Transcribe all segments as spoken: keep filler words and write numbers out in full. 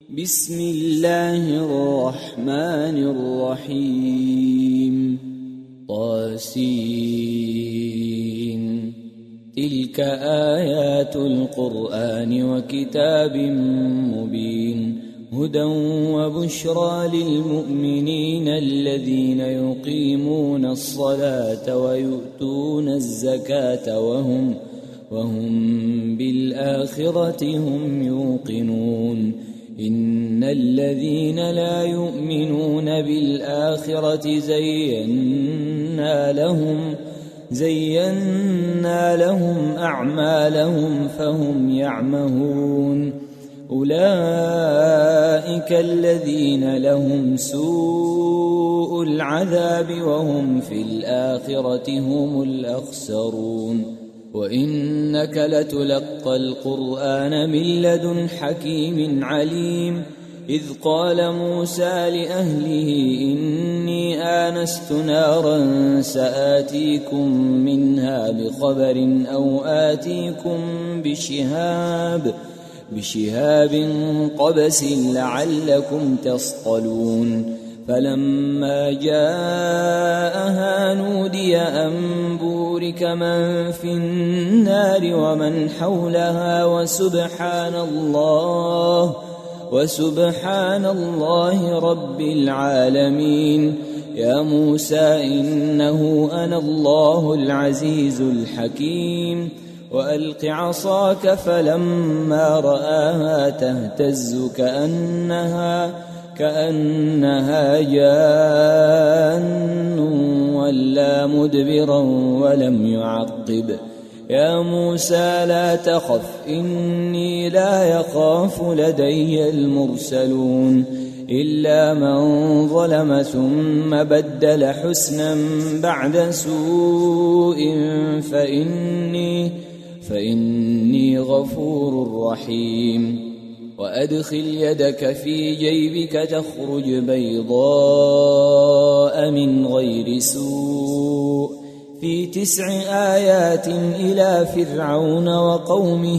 بسم الله الرحمن الرحيم. طاسين. تلك آيات القرآن وكتاب مبين، هدى وبشرى للمؤمنين الذين يقيمون الصلاة ويؤتون الزكاة وهم وهم بالآخرة هم يوقنون. إن الذين لا يؤمنون بالآخرة زينا لهم زينا لهم أعمالهم فهم يعمهون. أولئك الذين لهم سوء العذاب وهم في الآخرة هم الأخسرون. وإنك لتلقى القرآن من لدن حكيم عليم. إذ قال موسى لأهله إني آنست نارا سآتيكم منها بخبر أو آتيكم بشهاب بشهاب قبس لعلكم تصطلون. فلما جاءها نودي أن بورك من في النار ومن حولها وسبحان الله وسبحان الله رب العالمين. يا موسى إنه أنا الله العزيز الحكيم. وألق عصاك فلما رآها تهتز كأنها كأنها جان ولا مدبرا ولم يعقب. يا موسى لا تخف إني لا يخاف لدي المرسلون. إلا من ظلم ثم بدل حسنا بعد سوء فإني فإني غفور رحيم. وأدخل يدك في جيبك تخرج بيضاء من غير سوء في تسع آيات إلى فرعون وقومه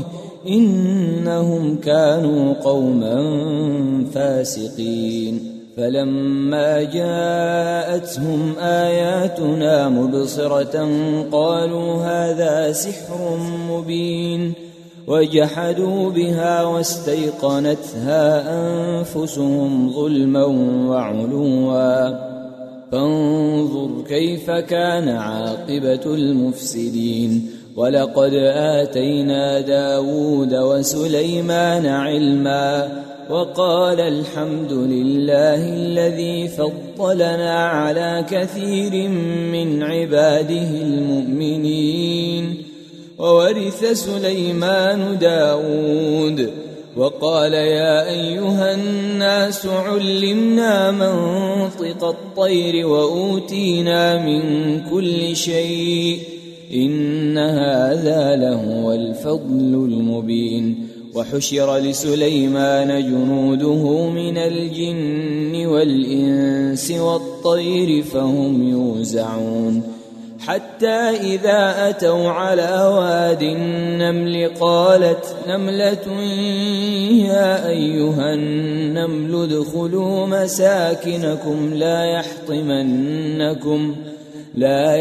إنهم كانوا قوما فاسقين. فلما جاءتهم آياتنا مبصرة قالوا هذا سحر مبين، وجحدوا بها واستيقنتها أنفسهم ظلما وعلوا. فانظر كيف كان عاقبة المفسدين. ولقد آتينا داود وسليمان علما وقال الحمد لله الذي فضلنا على كثير من عباده المؤمنين. وورث سليمان داود وقال يا أيها الناس علمنا منطق الطير وأوتينا من كل شيء إن هذا لهو الفضل المبين. وحشر لسليمان جنوده من الجن والإنس والطير فهم يوزعون. حتى إذا أتوا على واد النمل قالت نملة يا أيها النمل ادخلوا مساكنكم لا يحطمنكم لا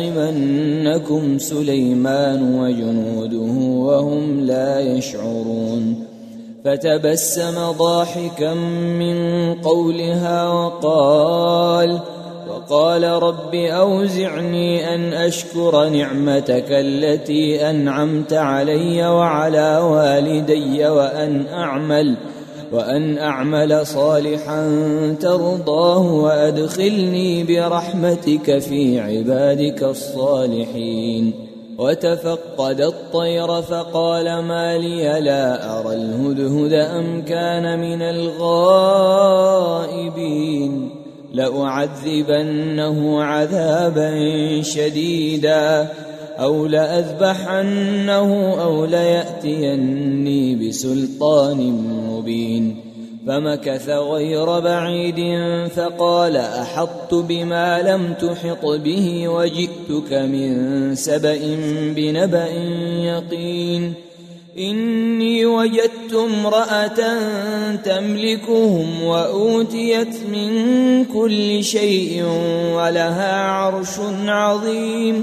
يحطمنكم سليمان وجنوده وهم لا يشعرون. فتبسم ضاحكا من قولها وقال وقال رب أوزعني أن أشكر نعمتك التي أنعمت علي وعلى والدي وأن أعمل وأن أعمل صالحا ترضاه وأدخلني برحمتك في عبادك الصالحين. وتفقد الطير فقال ما لي لا أرى الهدهد أم كان من الغائبين. لأعذبنه عذابا شديدا أو لأذبحنه أو ليأتيني بسلطان مبين. فمكث غير بعيد فقال أحطت بما لم تحط به وجئتك من سبأ بنبأ يقين. إني وجدت امرأة تملكهم وأوتيت من كل شيء ولها عرش عظيم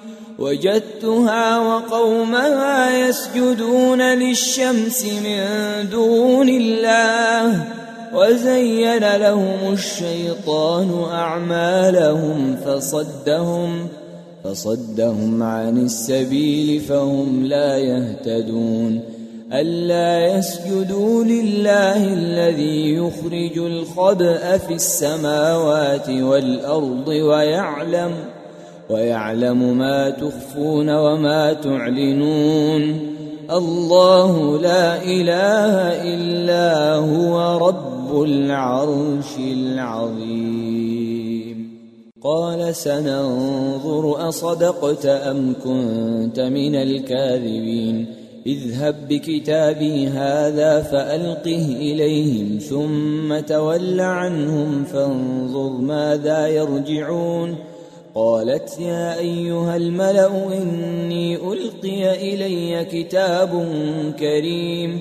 وجدتها وقومها يسجدون للشمس من دون الله وزين لهم الشيطان أعمالهم فصدهم فصدهم عن السبيل فهم لا يهتدون ألا يسجدوا لله الذي يخرج الخبأ في السماوات والأرض ويعلم ويعلم ما تخفون وما تعلنون الله لا إله إلا هو رب العرش العظيم. قال سننظر أصدقت أم كنت من الكاذبين اذهب بكتابي هذا فألقه إليهم ثم تول عنهم فانظر ماذا يرجعون. قالت يا أيها الملأ إني ألقي إلي كتاب كريم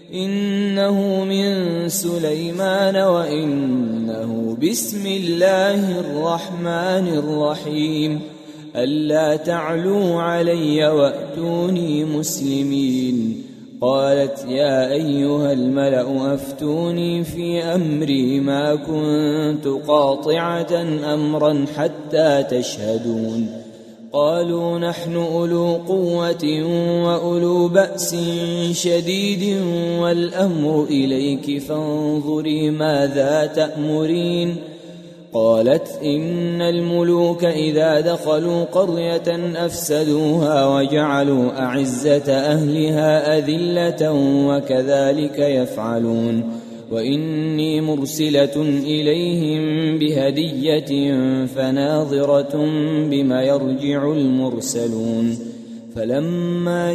إنه من سليمان وإنه بسم الله الرحمن الرحيم ألا تعلوا علي وأتوني مسلمين. قالت يا أيها الملأ أفتوني في أمري ما كنت قاطعة أمرا حتى تشهدون. قالوا نحن أولو قوة وأولو بأس شديد والأمر إليك فانظري ماذا تأمرين. قالت إن الملوك إذا دخلوا قرية أفسدوها وجعلوا أعزة أهلها أذلة وكذلك يفعلون وإني مرسلة إليهم بهدية فناظرة بما يرجع المرسلون. فلما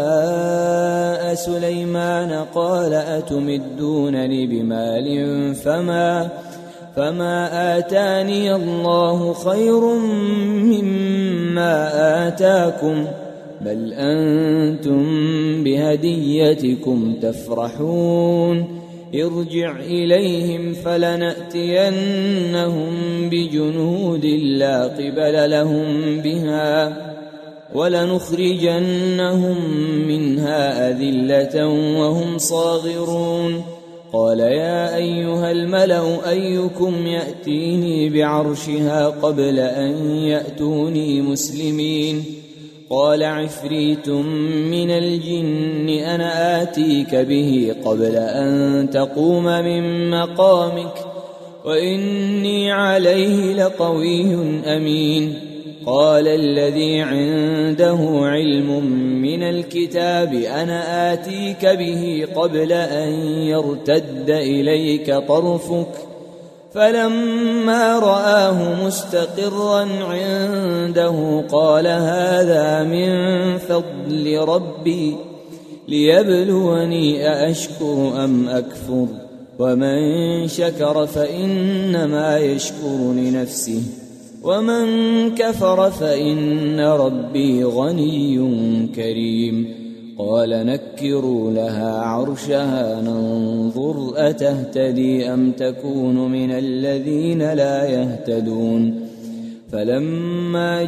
جاء سليمان قال أتمدونني بمال فما فما آتاني الله خير مما آتاكم بل أنتم بهديتكم تفرحون. ارجع إليهم فلنأتينهم بجنود لا قبل لهم بها ولنخرجنهم منها أذلة وهم صاغرون. قال يا أيها الملأ أيكم يأتيني بعرشها قبل أن يأتوني مسلمين. قال عفريت من الجن أنا آتيك به قبل أن تقوم من مقامك وإني عليه لقوي أمين. قال الذي عنده علم من الكتاب أنا آتيك به قبل أن يرتد إليك طرفك فلما رآه مستقرا عنده قال هذا من فضل ربي ليبلوني أأشكر أم أكفر ومن شكر فإنما يشكر لنفسه ومن كفر فإن ربي غني كريم. قال نكروا لها عرشها ننظر أتهتدي أم تكون من الذين لا يهتدون. فلما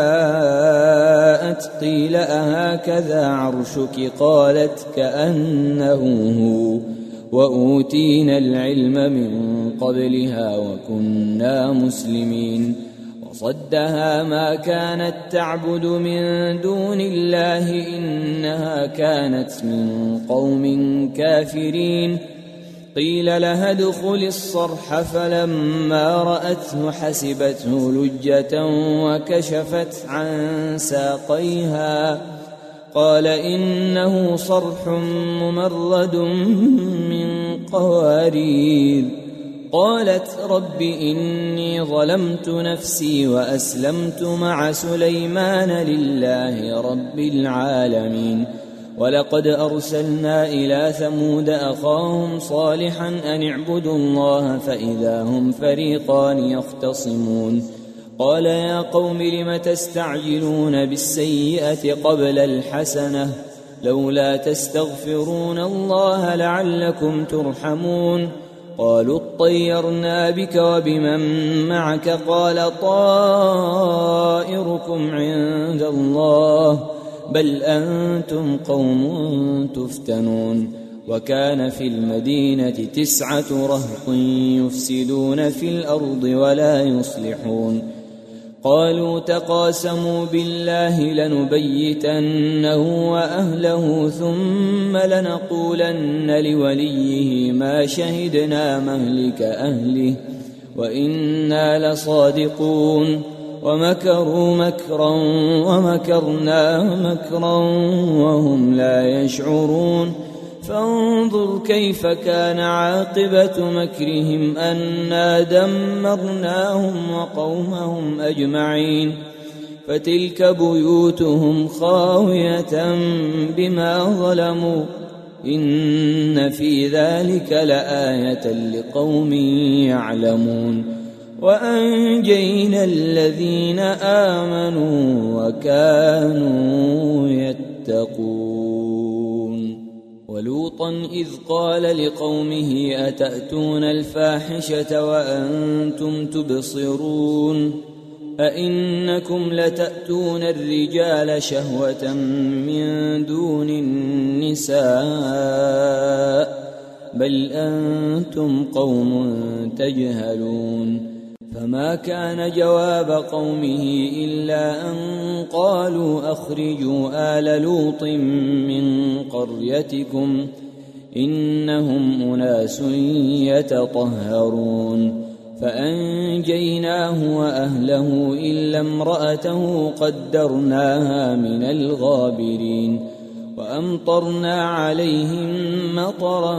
جاءت قيل أهكذا عرشك قالت كأنه هو وأوتينا العلم من قبلها وكنا مسلمين. وصدها ما كانت تعبد من دون الله إنها كانت من قوم كافرين. قيل لها ادخل الصرح فلما رأته حسبته لجة وكشفت عن ساقيها قال إنه صرح ممرد من قوارير. قالت رب إني ظلمت نفسي وأسلمت مع سليمان لله رب العالمين. ولقد أرسلنا إلى ثمود أخاهم صالحا أن اعبدوا الله فإذا هم فريقان يختصمون. قال يا قوم لم تستعجلون بالسيئة قبل الحسنة لولا تستغفرون الله لعلكم ترحمون قالوا اطيرنا بك وبمن معك قال طائركم عند الله بل أنتم قوم تفتنون وكان في المدينة تسعة رهط يفسدون في الأرض ولا يصلحون قالوا تقاسموا بالله لنبيتنه وأهله ثم لنقولن لوليه ما شهدنا مهلك أهله وإنا لصادقون ومكروا مكرا ومكرنا مكرا وهم لا يشعرون فانظر كيف كان عاقبة مكرهم أنا دمرناهم وقومهم أجمعين فتلك بيوتهم خاوية بما ظلموا إن في ذلك لآية لقوم يعلمون وأنجينا الذين آمنوا وكانوا يتقون ولوطا إذ قال لقومه أتأتون الفاحشة وأنتم تبصرون أئنكم لتأتون الرجال شهوة من دون النساء بل أنتم قوم تجهلون فما كان جواب قومه إلا أن قالوا أخرجوا آل لوط من قريتكم إنهم أناس يتطهرون فأنجيناه وأهله إلا امرأته قدرناها من الغابرين وأمطرنا عليهم مطرا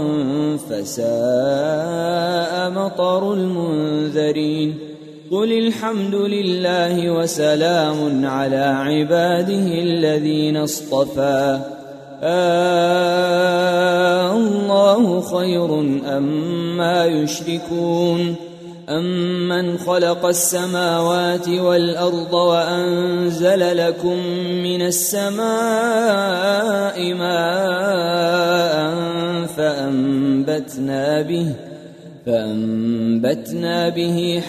فساء مطر المنذرين قل الحمد لله وسلام على عباده الذين اصطفى آه الله خير أما يشركون أمن خلق السماوات والأرض وأنزل لكم من السماء ماء فأنبتنا به فأنبتنا به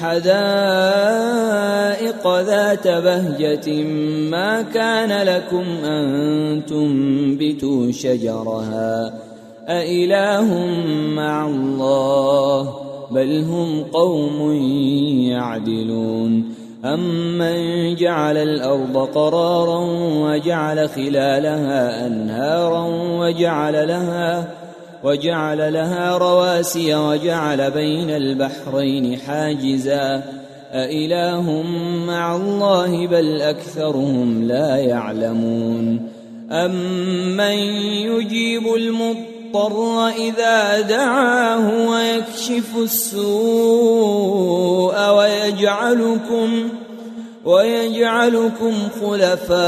حدائق ذات بهجة ما كان لكم أن تنبتوا شجرها أإله مع الله بل هم قوم يعدلون أمن جعل الأرض قرارا وجعل خلالها أنهارا وجعل لها وجعل لها رواسي وجعل بين البحرين حاجزا أإله مع الله بل أكثرهم لا يعلمون أمن يجيب المضطر إذا دعاه ويكشف السوء ويجعلكم ويجعلكم خلفاء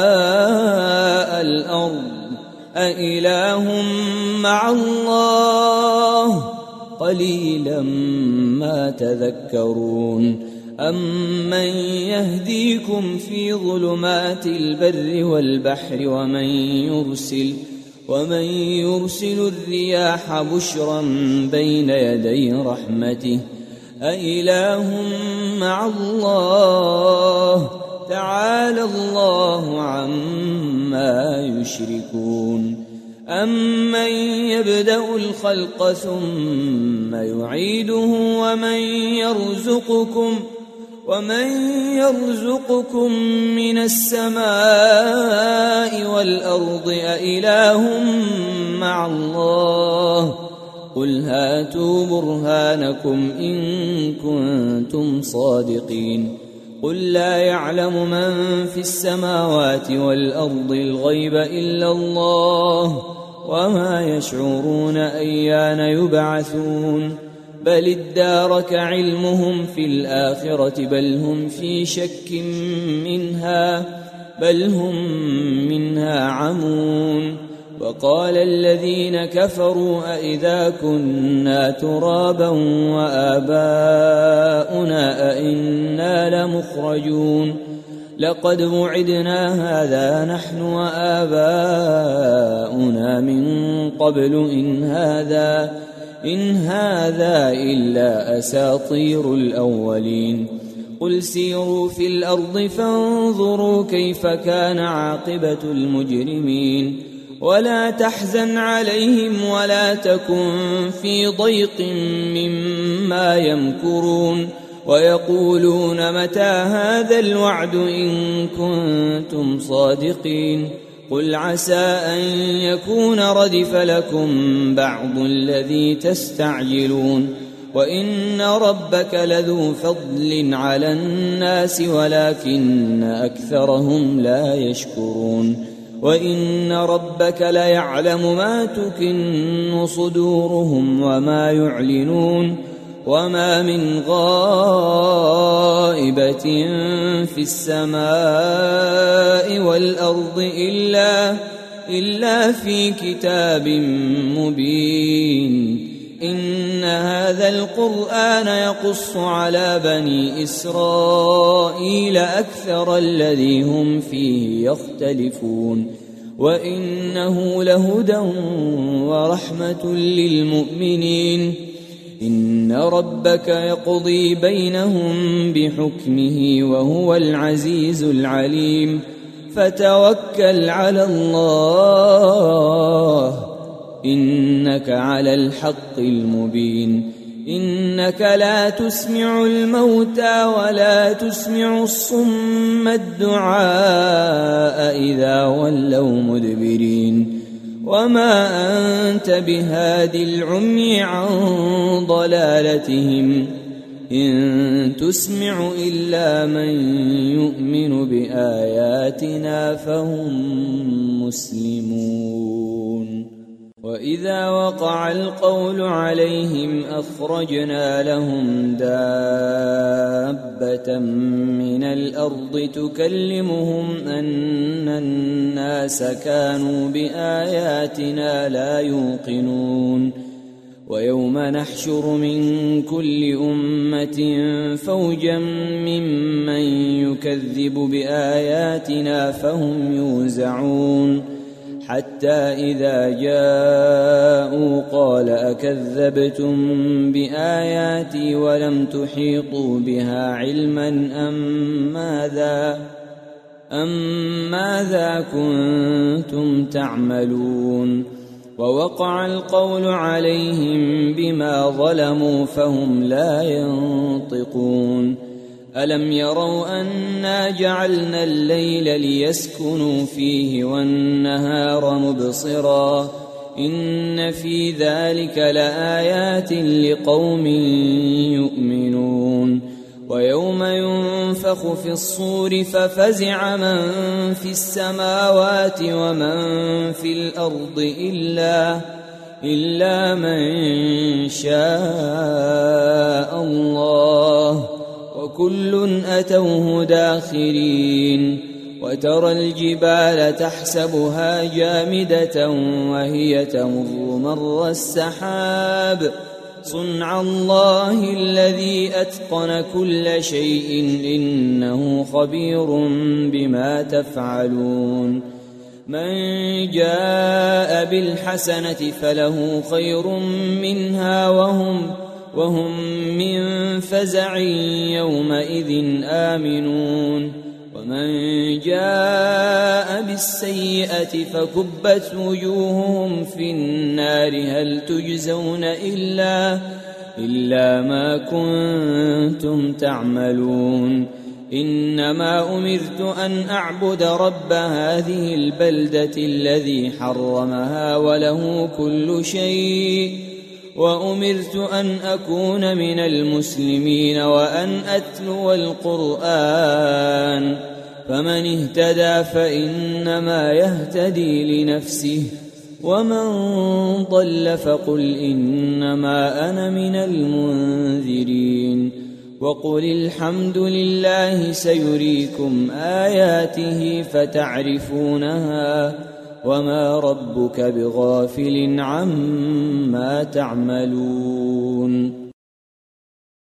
الأرض أإله مع الله قليلا ما تذكرون أمن يهديكم في ظلمات البر والبحر ومن يرسل ومن يرسل الرياح بشرا بين يدي رحمته أإله مع الله تعالى الله عما يشركون أمن يبدأ الخلق ثم يعيده ومن يرزقكم ومن يرزقكم من السماء والأرض أإله مع الله قل هاتوا برهانكم إن كنتم صادقين قل لا يعلم من في السماوات والأرض الغيب إلا الله وما يشعرون أيان يبعثون بل ادارك علمهم في الآخرة بل هم في شك منها بل هم منها عمون وقال الذين كفروا أئذا كنا ترابا وآباؤنا أئنا لمخرجون لقد وعدنا هذا نحن وآباؤنا من قبل إن هذا إن هذا إلا أساطير الأولين قل سيروا في الأرض فانظروا كيف كان عاقبة المجرمين ولا تحزن عليهم ولا تكن في ضيق مما يمكرون ويقولون متى هذا الوعد إن كنتم صادقين قل عسى أن يكون ردف لكم بعض الذي تستعجلون وإن ربك لذو فضل على الناس ولكن أكثرهم لا يشكرون وإن ربك ليعلم ما تكن صدورهم وما يعلنون وما من غائبة في السماء والأرض إلا, إلا في كتاب مبين إن هذا القرآن يقص على بني إسرائيل أكثر الذي هم فيه يختلفون وإنه لهدى ورحمة للمؤمنين إن ربك يقضي بينهم بحكمه وهو العزيز العليم فتوكل على الله إنك على الحق المبين إنك لا تسمع الموتى ولا تسمع الصم الدعاء إذا ولوا مدبرين وما أنت بهاد العمي عن ضلالتهم إن تسمع إلا من يؤمن بآياتنا فهم مسلمون وإذا وقع القول عليهم أخرجنا لهم دابة من الأرض تكلمهم أن الناس كانوا بآياتنا لا يوقنون ويوم نحشر من كل أمة فوجا ممن يكذب بآياتنا فهم يوزعون حتى إذا جاءوا قال أكذبتم بآياتي ولم تحيطوا بها علما أم ماذا, أم ماذا كنتم تعملون ووقع القول عليهم بما ظلموا فهم لا ينطقون ألم يروا أنا جعلنا الليل ليسكنوا فيه والنهار مبصرا إن في ذلك لآيات لقوم يؤمنون ويوم ينفخ في الصور ففزع من في السماوات ومن في الأرض إلا, إلا من شاء الله وكل أتوه داخرين وترى الجبال تحسبها جامدة وهي تمر مر السحاب صنع الله الذي أتقن كل شيء إنه خبير بما تفعلون من جاء بالحسنة فله خير منها وهم وهم من فزع يومئذ آمنون ومن جاء بالسيئة فكبت وجوههم في النار هل تجزون إلا, إلا ما كنتم تعملون إنما أمرت أن أعبد رب هذه البلدة الذي حرمها وله كل شيء وأمرت أن أكون من المسلمين وأن أتلو القرآن فمن اهتدى فإنما يهتدي لنفسه ومن ضل فقل إنما أنا من المنذرين وقل الحمد لله سيريكم آياته فتعرفونها وما ربك بغافل عما تعملون